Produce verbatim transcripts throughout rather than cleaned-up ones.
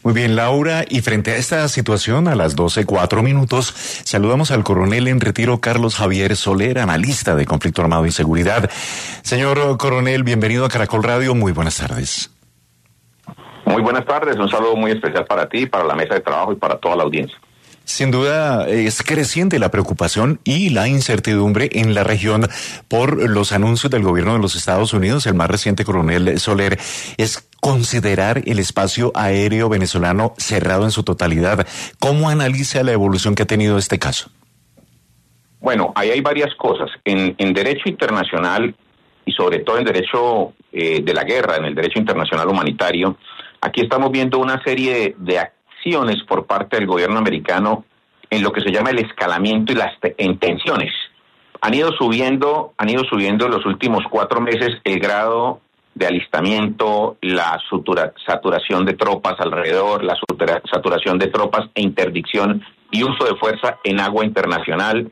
Muy bien, Laura, y frente a esta situación, a las doce cuatro minutos, saludamos al coronel en retiro Carlos Javier Soler, analista de conflicto armado y seguridad. Señor coronel, bienvenido a Caracol Radio, muy buenas tardes. Muy buenas tardes, un saludo muy especial para ti, para la mesa de trabajo y para toda la audiencia. Sin duda es creciente la preocupación y la incertidumbre en la región por los anuncios del gobierno de los Estados Unidos. El más reciente, coronel Soler, es considerar el espacio aéreo venezolano cerrado en su totalidad. ¿Cómo analiza la evolución que ha tenido este caso? Bueno, ahí hay varias cosas. En, en derecho internacional y sobre todo en derecho eh, de la guerra, en el derecho internacional humanitario, aquí estamos viendo una serie de, de acciones por parte del gobierno americano en lo que se llama el escalamiento y las tensiones. Han ido subiendo, han ido subiendo en los últimos cuatro meses el grado de alistamiento, la sutura, saturación de tropas alrededor, la sutura, saturación de tropas e interdicción y uso de fuerza en agua internacional.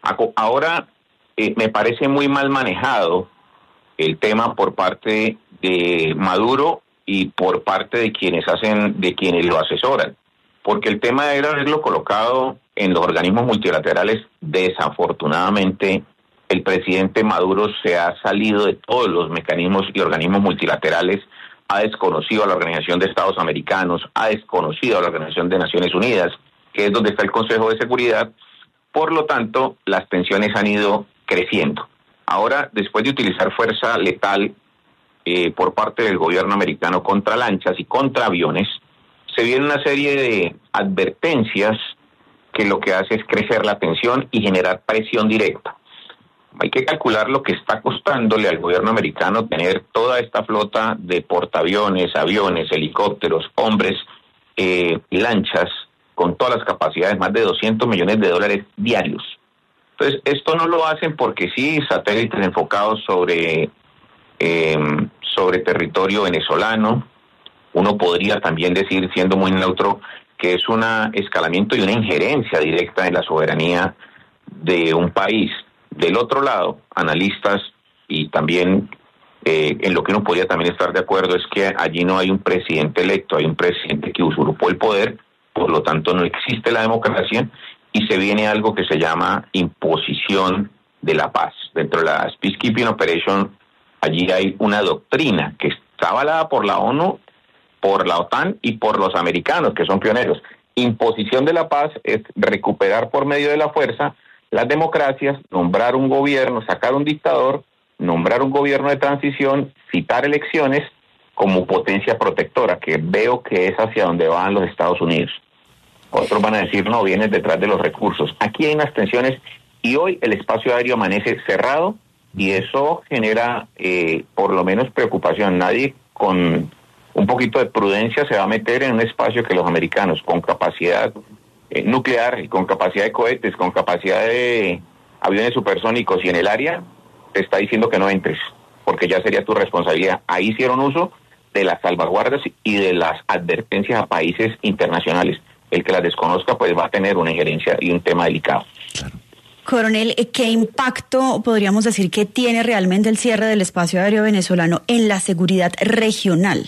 Ahora eh, me parece muy mal manejado el tema por parte de Maduro y por parte de quienes hacen, de quienes lo asesoran, porque el tema era haberlo colocado en los organismos multilaterales. Desafortunadamente, el presidente Maduro se ha salido de todos los mecanismos y organismos multilaterales, ha desconocido a la Organización de Estados Americanos, ha desconocido a la Organización de Naciones Unidas, que es donde está el Consejo de Seguridad. Por lo tanto, las tensiones han ido creciendo. Ahora, después de utilizar fuerza letal eh, por parte del gobierno americano contra lanchas y contra aviones, se viene una serie de advertencias que lo que hace es crecer la tensión y generar presión directa. Hay que calcular lo que está costándole al gobierno americano tener toda esta flota de portaaviones, aviones, helicópteros, hombres, eh, lanchas, con todas las capacidades, más de doscientos millones de dólares diarios. Entonces, esto no lo hacen porque sí, satélites enfocados sobre, eh, sobre territorio venezolano. Uno podría también decir, siendo muy neutro, que es un escalamiento y una injerencia directa en la soberanía de un país. Del otro lado, analistas y también eh, en lo que uno podría también estar de acuerdo es que allí no hay un presidente electo, hay un presidente que usurpó el poder, por lo tanto no existe la democracia y se viene algo que se llama imposición de la paz. Dentro de la Peacekeeping Operation, allí hay una doctrina que está avalada por la ONU, por la OTAN y por los americanos, que son pioneros. Imposición de la paz es recuperar por medio de la fuerza las democracias, nombrar un gobierno, sacar un dictador, nombrar un gobierno de transición, citar elecciones como potencia protectora, que veo que es hacia donde van los Estados Unidos. Otros van a decir, no, vienes detrás de los recursos. Aquí hay unas tensiones y hoy el espacio aéreo amanece cerrado y eso genera eh, por lo menos preocupación. Nadie con un poquito de prudencia se va a meter en un espacio que los americanos con capacidad eh, nuclear y con capacidad de cohetes, con capacidad de aviones supersónicos y en el área, te está diciendo que no entres, porque ya sería tu responsabilidad. Ahí hicieron uso de las salvaguardas y de las advertencias a países internacionales. El que las desconozca pues va a tener una injerencia y un tema delicado. Coronel, ¿qué impacto podríamos decir que tiene realmente el cierre del espacio aéreo venezolano en la seguridad regional?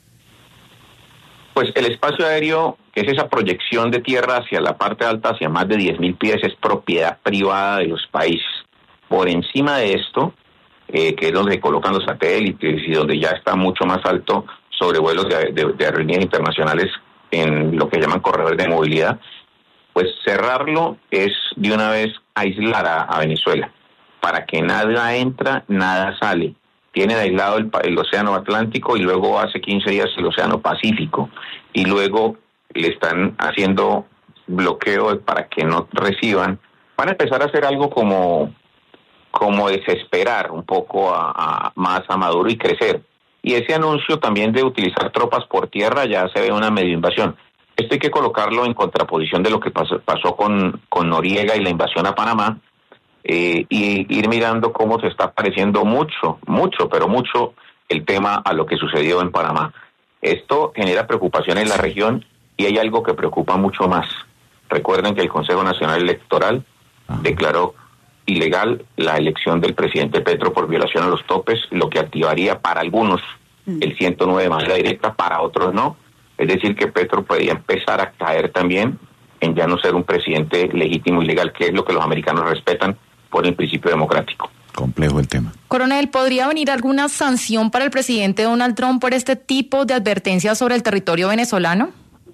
Pues el espacio aéreo, que es esa proyección de tierra hacia la parte alta, hacia más de diez mil pies, es propiedad privada de los países. Por encima de esto, eh, que es donde se colocan los satélites y donde ya está mucho más alto sobre vuelos de, de, de aerolíneas internacionales en lo que llaman corredores de movilidad, pues cerrarlo es de una vez aislar a, a Venezuela, para que nada entra, nada sale. Tienen aislado el, el océano Atlántico y luego hace quince días el océano Pacífico y luego le están haciendo bloqueo para que no reciban. Van a empezar a hacer algo como, como desesperar un poco a, a más a Maduro y crecer. Y ese anuncio también de utilizar tropas por tierra ya se ve una medio invasión. Esto hay que colocarlo en contraposición de lo que pasó, pasó con, con Noriega y la invasión a Panamá, eh, y ir mirando cómo se está pareciendo mucho, mucho, pero mucho el tema a lo que sucedió en Panamá. Esto genera preocupación en la región y hay algo que preocupa mucho más. Recuerden que el Consejo Nacional Electoral declaró ilegal la elección del presidente Petro por violación a los topes, lo que activaría para algunos el ciento nueve de manera directa, para otros no. Es decir, que Petro podría empezar a caer también en ya no ser un presidente legítimo y legal, que es lo que los americanos respetan por el principio democrático. Complejo el tema. Coronel, ¿podría venir alguna sanción para el presidente Donald Trump por este tipo de advertencias sobre el territorio venezolano?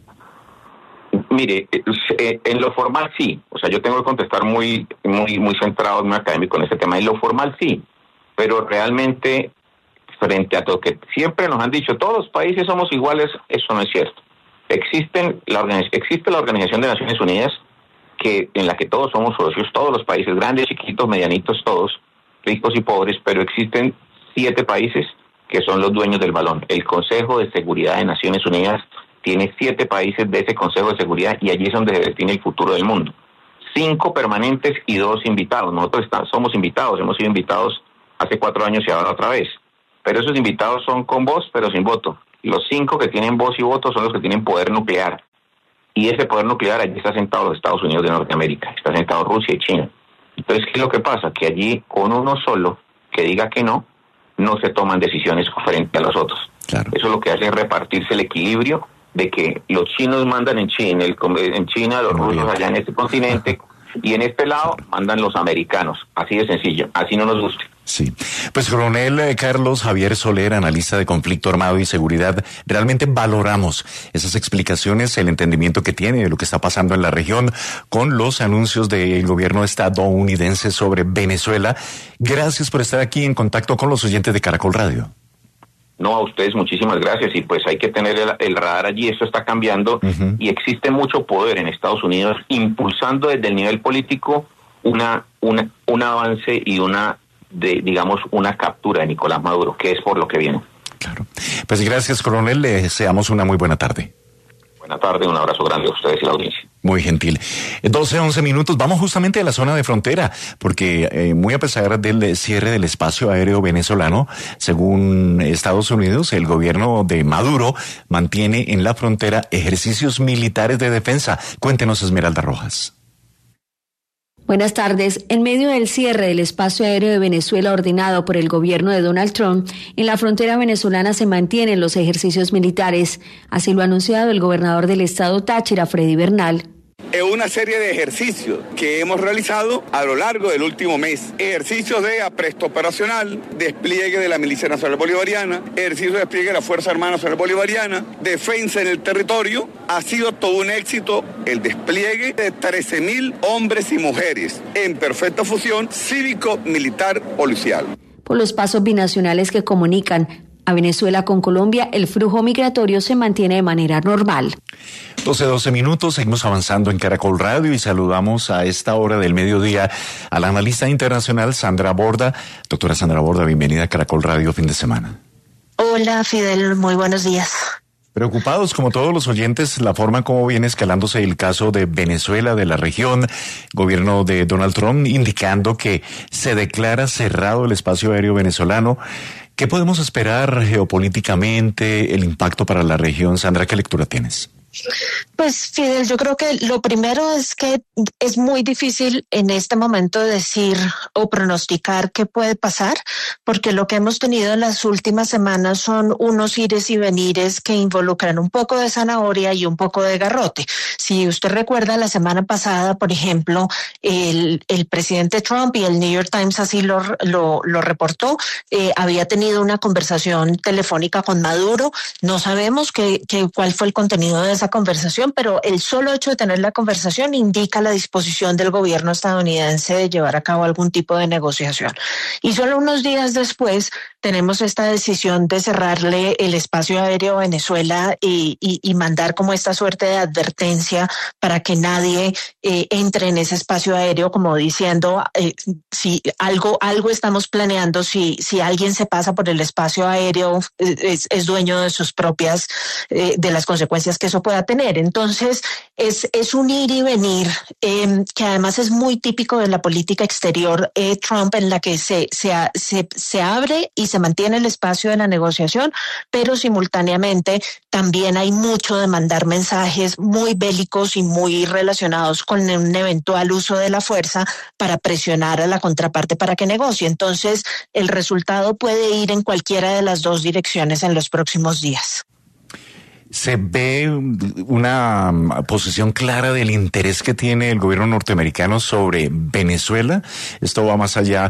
Mire, en lo formal sí, o sea, yo tengo que contestar muy, muy, muy centrado, muy académico en este tema. En lo formal sí, pero realmente frente a lo que siempre nos han dicho, todos los países somos iguales, eso no es cierto. Existen la organiz- existe la Organización de Naciones Unidas, que en la que todos somos socios, todos los países, grandes, chiquitos, medianitos, todos, ricos y pobres, pero existen siete países que son los dueños del balón. El Consejo de Seguridad de Naciones Unidas tiene siete países de ese Consejo de Seguridad y allí es donde se define el futuro del mundo. Cinco permanentes y dos invitados. Nosotros estamos, somos invitados, hemos sido invitados hace cuatro años y ahora otra vez. Pero esos invitados son con voz, pero sin voto. Los cinco que tienen voz y voto son los que tienen poder nuclear. Y ese poder nuclear, allí está sentado los Estados Unidos de Norteamérica, está sentado Rusia y China. Entonces, ¿qué es lo que pasa? Que allí, con uno solo que diga que no, no se toman decisiones frente a los otros. Claro. Eso lo que hace es repartirse el equilibrio de que los chinos mandan en China, el, en China los Muy rusos bien. allá en este continente, y en este lado mandan los americanos. Así de sencillo, así no nos guste. Sí, pues coronel eh, Carlos Javier Soler, analista de conflicto armado y seguridad, realmente valoramos esas explicaciones, el entendimiento que tiene de lo que está pasando en la región con los anuncios del gobierno estadounidense sobre Venezuela. Gracias por estar aquí en contacto con los oyentes de Caracol Radio. No, a ustedes muchísimas gracias, y pues hay que tener el, el radar allí, esto está cambiando, uh-huh. y existe mucho poder en Estados Unidos impulsando desde el nivel político una, una un avance y una de, digamos, una captura de Nicolás Maduro, que es por lo que viene. Claro. Pues gracias, coronel, le deseamos una muy buena tarde. Buena tarde, un abrazo grande a ustedes y a la audiencia. Muy gentil. doce, once minutos, vamos justamente a la zona de frontera, porque eh, muy a pesar del cierre del espacio aéreo venezolano, según Estados Unidos, el gobierno de Maduro mantiene en la frontera ejercicios militares de defensa. Cuéntenos, Esmeralda Rojas. Buenas tardes. En medio del cierre del espacio aéreo de Venezuela ordenado por el gobierno de Donald Trump, en la frontera venezolana se mantienen los ejercicios militares. Así lo ha anunciado el gobernador del estado Táchira, Freddy Bernal. Es una serie de ejercicios que hemos realizado a lo largo del último mes. Ejercicios de apresto operacional, despliegue de la Milicia Nacional Bolivariana, ejercicio de despliegue de la Fuerza Armada Nacional Bolivariana, defensa en el territorio. Ha sido todo un éxito el despliegue de trece mil hombres y mujeres en perfecta fusión cívico-militar-policial. Por los pasos binacionales que comunican a Venezuela con Colombia, el flujo migratorio se mantiene de manera normal. doce, doce minutos, seguimos avanzando en Caracol Radio y saludamos a esta hora del mediodía a la analista internacional Sandra Borda. Doctora Sandra Borda, bienvenida a Caracol Radio fin de semana. Hola, Fidel, muy buenos días. Preocupados, como todos los oyentes, la forma como viene escalándose el caso de Venezuela, de la región, gobierno de Donald Trump indicando que se declara cerrado el espacio aéreo venezolano. ¿Qué podemos esperar geopolíticamente, el impacto para la región? Sandra, ¿qué lectura tienes? Pues, Fidel, yo creo que lo primero es que es muy difícil en este momento decir o pronosticar qué puede pasar, porque lo que hemos tenido en las últimas semanas son unos ires y venires que involucran un poco de zanahoria y un poco de garrote. Si usted recuerda, la semana pasada, por ejemplo, el, el presidente Trump, y el New York Times así lo, lo, lo reportó, eh, había tenido una conversación telefónica con Maduro. No sabemos qué, qué, cuál fue el contenido de esa conversación, pero el solo hecho de tener la conversación indica la disposición del gobierno estadounidense de llevar a cabo algún tipo de negociación. Y solo unos días después tenemos esta decisión de cerrarle el espacio aéreo a Venezuela y, y, y mandar como esta suerte de advertencia para que nadie eh, entre en ese espacio aéreo, como diciendo eh, si algo algo estamos planeando, si si alguien se pasa por el espacio aéreo eh, es, es dueño de sus propias eh, de las consecuencias que eso pueda tener. Entonces es es un ir y venir eh, que además es muy típico de la política exterior eh, Trump, en la que se se se, se abre y se mantiene el espacio de la negociación, pero simultáneamente también hay mucho de mandar mensajes muy bélicos y muy relacionados con un eventual uso de la fuerza para presionar a la contraparte para que negocie. Entonces, el resultado puede ir en cualquiera de las dos direcciones en los próximos días. ¿Se ve una posición clara del interés que tiene el gobierno norteamericano sobre Venezuela? ¿Esto va más allá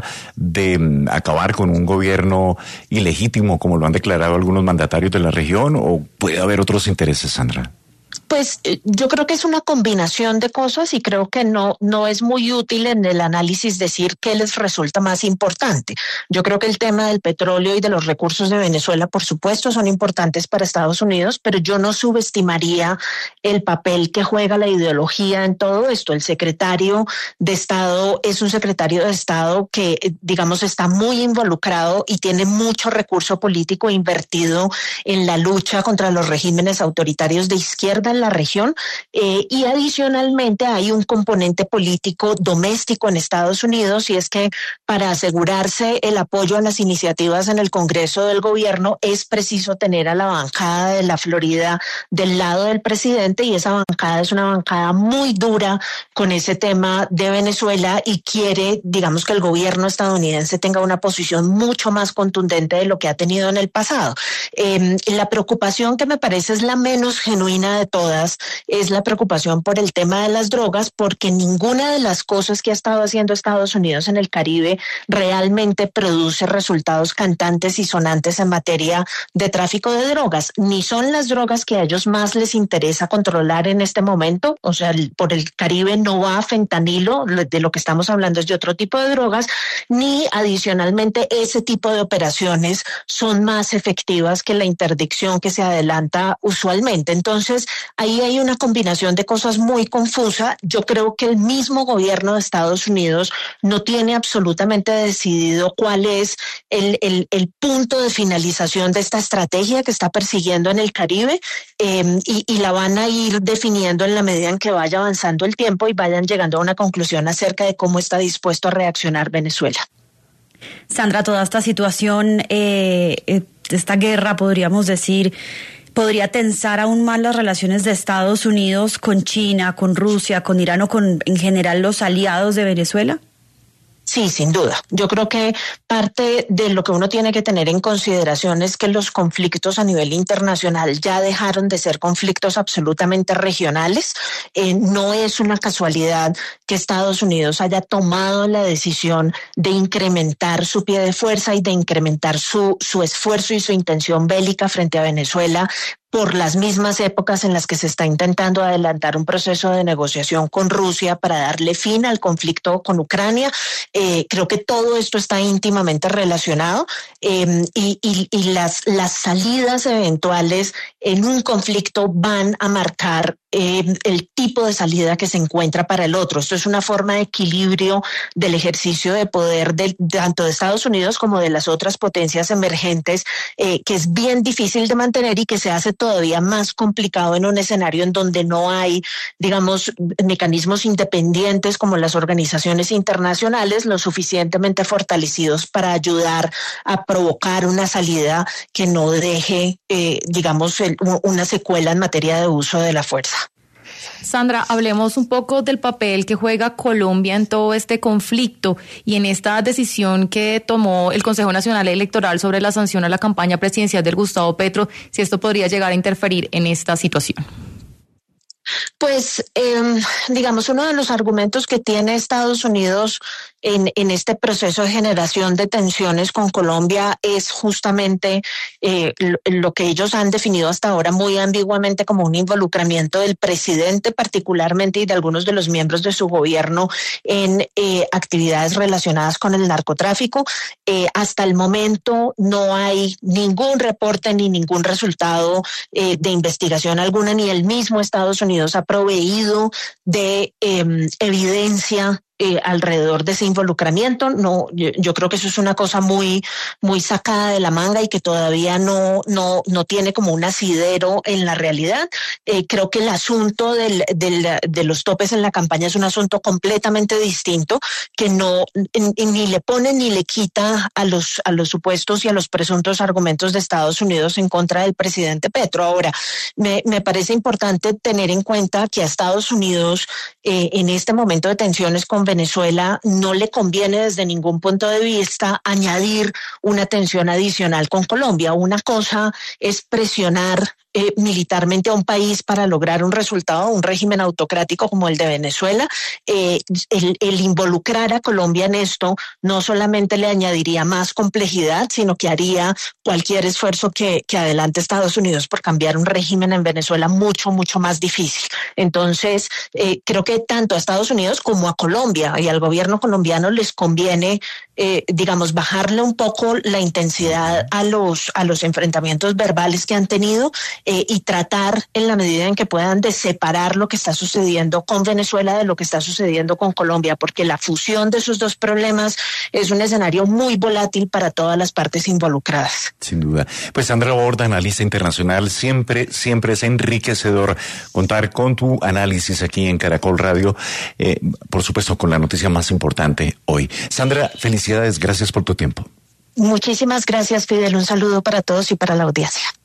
de acabar con un gobierno ilegítimo, como lo han declarado algunos mandatarios de la región, o puede haber otros intereses, Sandra? Pues yo creo que es una combinación de cosas y creo que no, no es muy útil en el análisis decir qué les resulta más importante. Yo creo que el tema del petróleo y de los recursos de Venezuela, por supuesto, son importantes para Estados Unidos, pero yo no subestimaría el papel que juega la ideología en todo esto. El secretario de Estado es un secretario de Estado que, digamos, está muy involucrado y tiene mucho recurso político invertido en la lucha contra los regímenes autoritarios de izquierda en la región, eh, y adicionalmente hay un componente político doméstico en Estados Unidos, y es que para asegurarse el apoyo a las iniciativas en el Congreso del gobierno es preciso tener a la bancada de la Florida del lado del presidente, y esa bancada es una bancada muy dura con ese tema de Venezuela y quiere, digamos, que el gobierno estadounidense tenga una posición mucho más contundente de lo que ha tenido en el pasado. Eh, la preocupación que me parece es la menos genuina de todas es la preocupación por el tema de las drogas, porque ninguna de las cosas que ha estado haciendo Estados Unidos en el Caribe realmente produce resultados cantantes y sonantes en materia de tráfico de drogas. Ni son las drogas que a ellos más les interesa controlar en este momento, o sea, por el Caribe no va fentanilo, de lo que estamos hablando es de otro tipo de drogas, ni adicionalmente ese tipo de operaciones son más efectivas que la interdicción que se adelanta usualmente. Entonces, ahí hay una combinación de cosas muy confusa. Yo creo que el mismo gobierno de Estados Unidos no tiene absolutamente decidido cuál es el, el, el punto de finalización de esta estrategia que está persiguiendo en el Caribe, eh, y, y la van a ir definiendo en la medida en que vaya avanzando el tiempo y vayan llegando a una conclusión acerca de cómo está dispuesto a reaccionar Venezuela. Sandra, toda esta situación, eh, esta guerra, podríamos decir, podría tensar aún más las relaciones de Estados Unidos con China, con Rusia, con Irán o con, en general, los aliados de Venezuela. Sí, sin duda. Yo creo que parte de lo que uno tiene que tener en consideración es que los conflictos a nivel internacional ya dejaron de ser conflictos absolutamente regionales. Eh, no es una casualidad que Estados Unidos haya tomado la decisión de incrementar su pie de fuerza y de incrementar su, su esfuerzo y su intención bélica frente a Venezuela por las mismas épocas en las que se está intentando adelantar un proceso de negociación con Rusia para darle fin al conflicto con Ucrania. Eh, creo que todo esto está íntimamente relacionado, eh, y, y, y las, las salidas eventuales en un conflicto van a marcar eh, el tipo de salida que se encuentra para el otro. Esto es una forma de equilibrio del ejercicio de poder de, tanto de Estados Unidos como de las otras potencias emergentes, eh, que es bien difícil de mantener y que se hace todavía más complicado en un escenario en donde no hay, digamos, mecanismos independientes como las organizaciones internacionales lo suficientemente fortalecidos para ayudar a provocar una salida que no deje, eh, digamos, el, una secuela en materia de uso de la fuerza. Sandra, hablemos un poco del papel que juega Colombia en todo este conflicto y en esta decisión que tomó el Consejo Nacional Electoral sobre la sanción a la campaña presidencial del Gustavo Petro, si esto podría llegar a interferir en esta situación. Pues, eh, digamos, uno de los argumentos que tiene Estados Unidos en, en este proceso de generación de tensiones con Colombia es justamente eh, lo, lo que ellos han definido hasta ahora muy ambiguamente como un involucramiento del presidente particularmente y de algunos de los miembros de su gobierno en eh, actividades relacionadas con el narcotráfico. Eh, hasta el momento no hay ningún reporte ni ningún resultado eh, de investigación alguna, ni el mismo Estados Unidos ha proveído de eh, evidencia Eh, alrededor de ese involucramiento. No, yo, yo creo que eso es una cosa muy, muy sacada de la manga y que todavía no, no, no tiene como un asidero en la realidad. Eh, creo que el asunto del, del, de los topes en la campaña es un asunto completamente distinto que no en, en, ni le pone ni le quita a los, a los supuestos y a los presuntos argumentos de Estados Unidos en contra del presidente Petro. Ahora, me, me parece importante tener en cuenta que a Estados Unidos eh, en este momento de tensiones con Venezuela no le conviene desde ningún punto de vista añadir una tensión adicional con Colombia. Una cosa es presionar eh, militarmente a un país para lograr un resultado, un régimen autocrático como el de Venezuela. Eh, el, el involucrar a Colombia en esto no solamente le añadiría más complejidad, sino que haría cualquier esfuerzo que, que adelante Estados Unidos por cambiar un régimen en Venezuela mucho, mucho más difícil. Entonces, eh, creo que tanto a Estados Unidos como a Colombia y al gobierno colombiano les conviene, eh, digamos, bajarle un poco la intensidad a los, a los enfrentamientos verbales que han tenido eh, y tratar en la medida en que puedan de separar lo que está sucediendo con Venezuela de lo que está sucediendo con Colombia, porque la fusión de esos dos problemas es un escenario muy volátil para todas las partes involucradas. Sin duda. Pues Sandra Borda, analista internacional, siempre, siempre es enriquecedor contar con tu análisis aquí en Caracol Radio, eh, por supuesto con la noticia más importante hoy. Sandra, felicidades, gracias por tu tiempo. Muchísimas gracias, Fidel. Un saludo para todos y para la audiencia.